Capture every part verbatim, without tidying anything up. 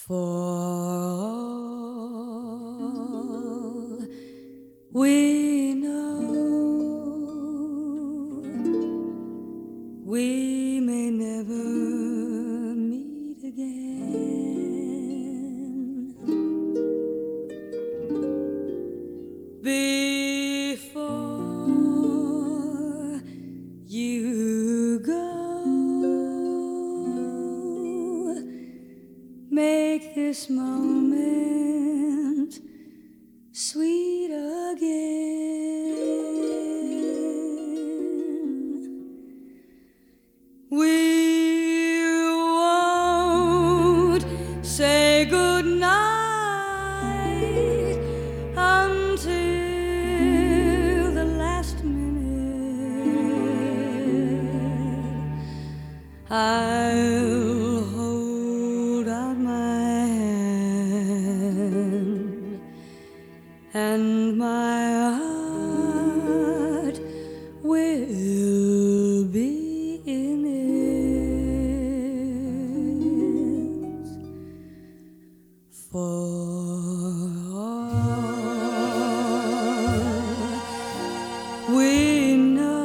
For all we know, we may never meet again. Before you go, make this moment sweet again. We won't say goodnight until the last minute. I'll hold out my hand, and my heart will be in it. For all we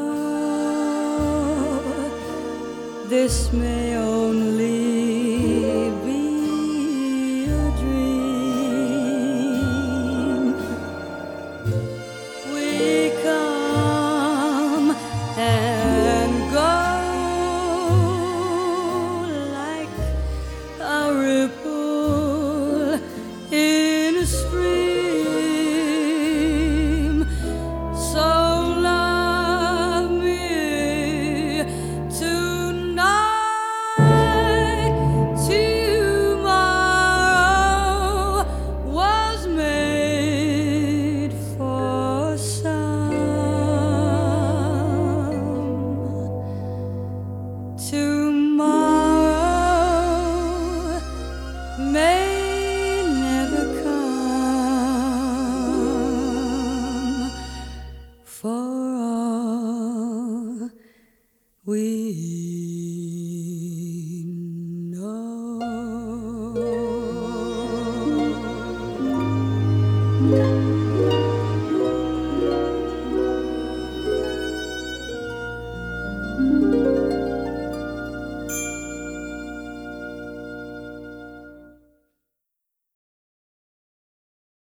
know, this may only be a dream. We come and go like a ripple in a stream. So love me tonight. Tomorrow was made for some. Tomorrow may never come. For all we know.